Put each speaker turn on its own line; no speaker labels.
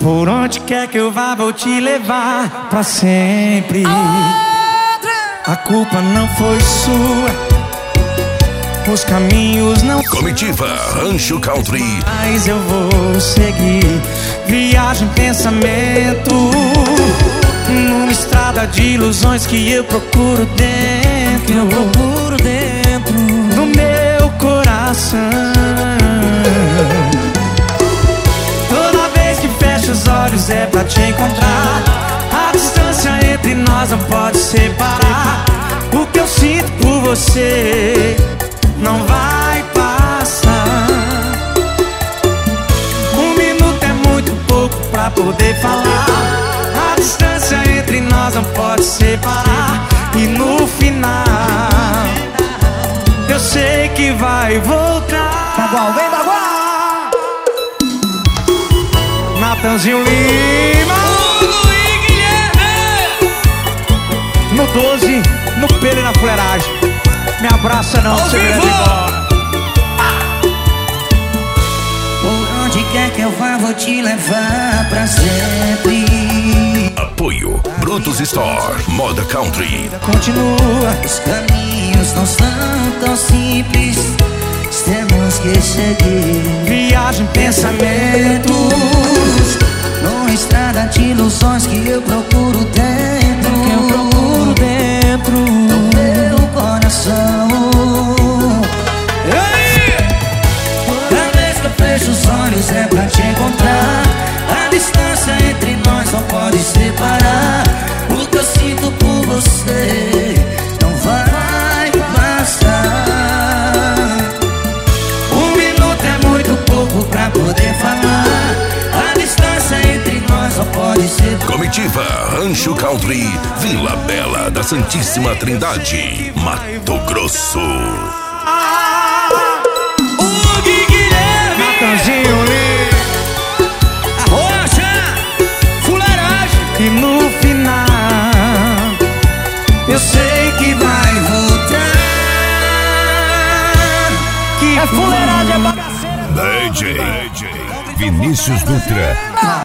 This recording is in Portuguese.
Por onde quer que eu vá, vou te levar pra sempre. A culpa não foi sua, os caminhos não.
Comitiva Rancho Country.
Mas eu vou seguir, viagem, pensamento, numa estrada de ilusões que eu procuro dentro, do meu coração. Toda vez que fecho os olhos é pra te encontrar. A distância entre nós não pode separar. O que eu sinto por você não vai passar. Um minuto é muito pouco pra poder falar. A distância entre nós não pode separar. E no final eu sei que vai voltar.
Bagual, vem Bagual!
Natanzinho Lima,
Hugo e Guilherme!
no 12, no pelo e na fuleiragem. Me abraça não, você me leva embora.
Por onde quer que eu vá, vou te levar pra sempre.
Apoio Brutus Store, Moda Country.
Continua.
Os caminhos não são tão simples, temos que seguir.
Viagem, pensamentos,
numa estrada de ilusões que eu procuro dentro, do meu coração. Toda vez que eu fecho os olhos é pra te encontrar. A distância entre nós não pode separar. O que eu sinto por você não vai passar. Um minuto é muito pouco pra poder falar. A distância entre nós não pode separar.
Comitiva Rancho Country, Vila Bela da Santíssima Trindade, Mato Grosso.
Hugo e Guilherme,
Natanzinho Lima,
Rocha, fuleiragem.
e no final eu sei que vai voltar. Que
É fuleiragem, é bagaceira.
DJ Vinícius Dutra.